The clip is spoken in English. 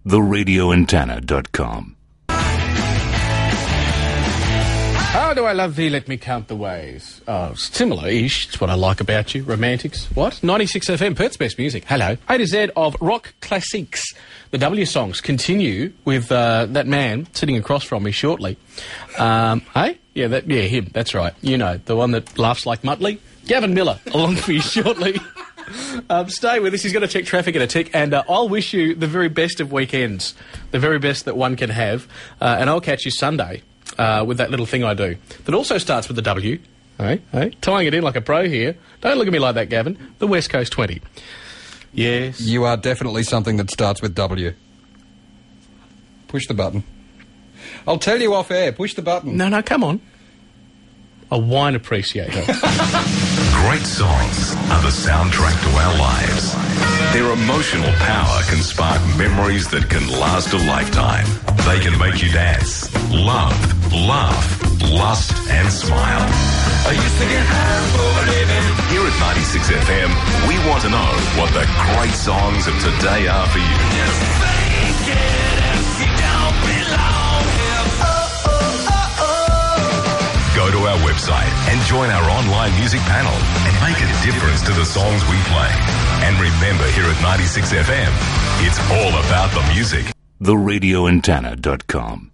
theradioantenna.com. How do I love thee, let me count the ways. Oh, similar-ish, it's what I like about you. Romantics. What? 96 FM, Perth's best music. Hello. A to Z of rock classics. The W songs continue with that man sitting across from me shortly. Hey? Yeah, him, that's right. You know, the one that laughs like Muttley. Gavin Miller, along for you shortly. Stay with us. He's going to check traffic in a tick, and I'll wish you the very best of weekends, the very best that one can have, and I'll catch you Sunday with that little thing I do that also starts with the W. Hey, tying it in like a pro here. Don't look at me like that, Gavin. The West Coast 20. Yes. You are definitely something that starts with W. Push the button. I'll tell you off air. Push the button. No, come on. A wine appreciator. Great songs are the soundtrack to our lives. Their emotional power can spark memories that can last a lifetime. They can make you dance, love, laugh, lust, and smile. I used to get high for a living. Here at 96 FM, we want to know what the great songs of today are for you. Just fake it if you don't belong here. Go to our website and join our online music panel and make a difference to the songs we play. And remember, here at 96 FM, it's all about the music. theradioantenna.com